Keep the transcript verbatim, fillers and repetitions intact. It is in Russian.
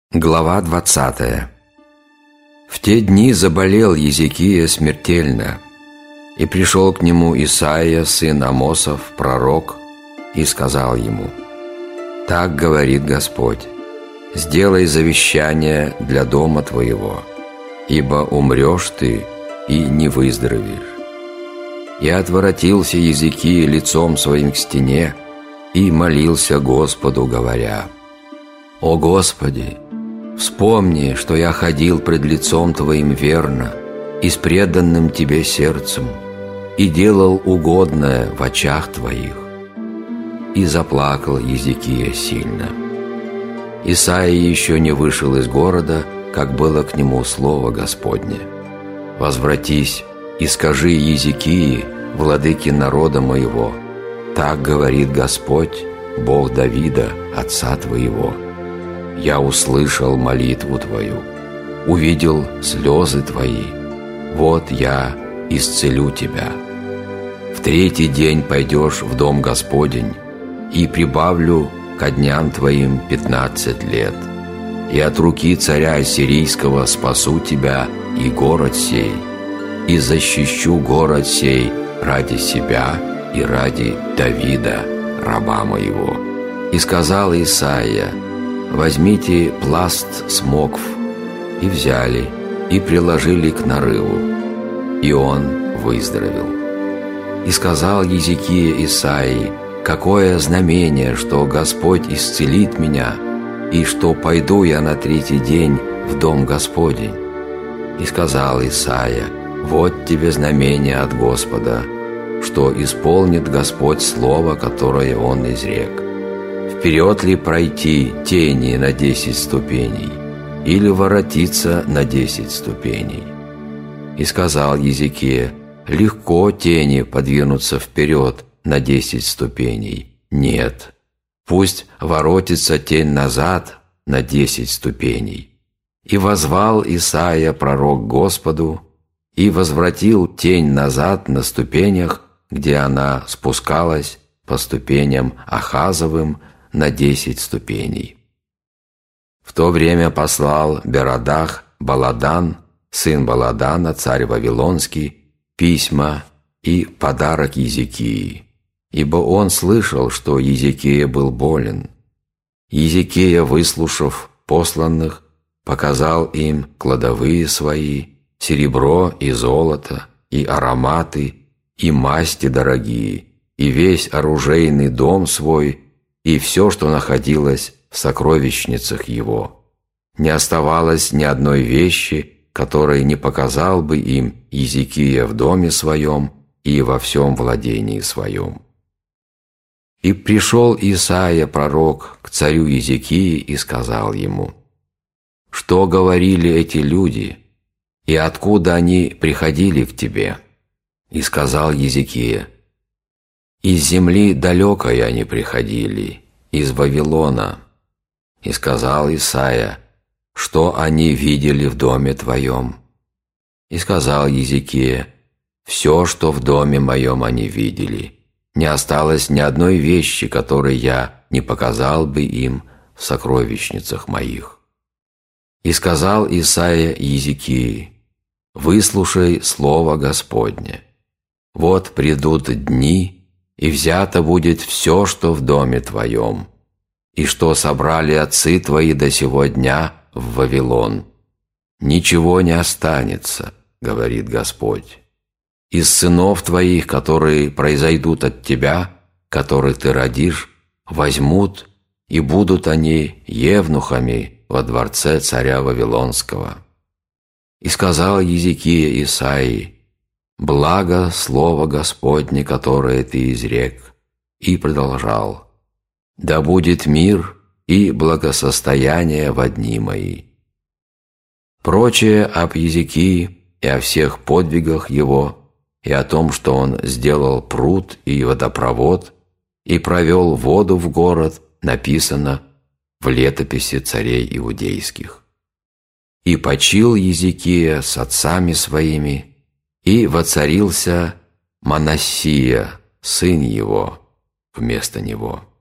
Глава двадцатая. В те дни заболел Езекия смертельно, и пришел к нему Исаия, сын Амосов, пророк, и сказал ему: «Так говорит Господь: сделай завещание для дома твоего, ибо умрешь ты и не выздоровеешь». И отворотился Езекия лицом своим к стене и молился Господу, говоря: «О Господи, вспомни, что я ходил пред лицом Твоим верно и с преданным Тебе сердцем, и делал угодное в очах Твоих». И заплакал Езекия сильно. Исаия еще не вышел из города, как было к нему слово Господне: «Возвратись и скажи Езекии, владыке народа моего: так говорит Господь, Бог Давида, отца твоего: я услышал молитву твою, увидел слезы твои, вот я исцелю тебя. В третий день пойдешь в дом Господень, и прибавлю ко дням твоим пятнадцать лет, и от руки царя Ассирийского спасу тебя и город сей, и защищу город сей ради себя и ради Давида, раба моего». И сказал Исаия: «Возьмите пласт смокв». И взяли, и приложили к нарыву, и он выздоровел. И сказал Езекия Исаии: «Какое знамение, что Господь исцелит меня, и что пойду я на третий день в дом Господень?» И сказал Исаия: «Вот тебе знамение от Господа, что исполнит Господь слово, которое Он изрек. Вперед ли пройти тени на десять ступеней, или воротиться на десять ступеней?» И сказал Езекия: «Легко тени подвинуться вперед на десять ступеней. Нет, пусть воротится тень назад на десять ступеней». И воззвал Исаия пророк Господу, и возвратил тень назад на ступенях, где она спускалась по ступеням Ахазовым на десять ступеней. В то время послал Берадах Баладан, сын Баладана, царь Вавилонский, письма и подарок Езекии, ибо он слышал, что Езекия был болен. Езекия, выслушав посланных, показал им кладовые свои, серебро и золото, и ароматы, и масти дорогие, и весь оружейный дом свой, и все, что находилось в сокровищницах его. Не оставалось ни одной вещи, которой не показал бы им Езекия в доме своем и во всем владении своем. И пришел Исаия пророк к царю Езекии и сказал ему: «Что говорили эти люди, и откуда они приходили к тебе?» И сказал Езекия: «Из земли далекой они приходили, из Вавилона». И сказал Исаия: «Что они видели в доме твоем?» И сказал Езекия: «Все, что в доме моем они видели, не осталось ни одной вещи, которой я не показал бы им в сокровищницах моих». И сказал Исаия Езекии: «Выслушай слово Господне. Вот придут дни, и взято будет все, что в доме твоем, и что собрали отцы твои до сего дня в Вавилон. Ничего не останется, говорит Господь. Из сынов твоих, которые произойдут от тебя, которых ты родишь, возьмут, и будут они евнухами во дворце царя Вавилонского». И сказал Езекия Исаии: «Благо слово Господне, которое ты изрек». И продолжал: «Да будет мир и благосостояние во дни мои». Прочее об Езекии и о всех подвигах его, и о том, что он сделал пруд и водопровод, и провел воду в город, написано в летописи царей иудейских. И почил Езекия с отцами своими, и воцарился Манассия, сын его, вместо него.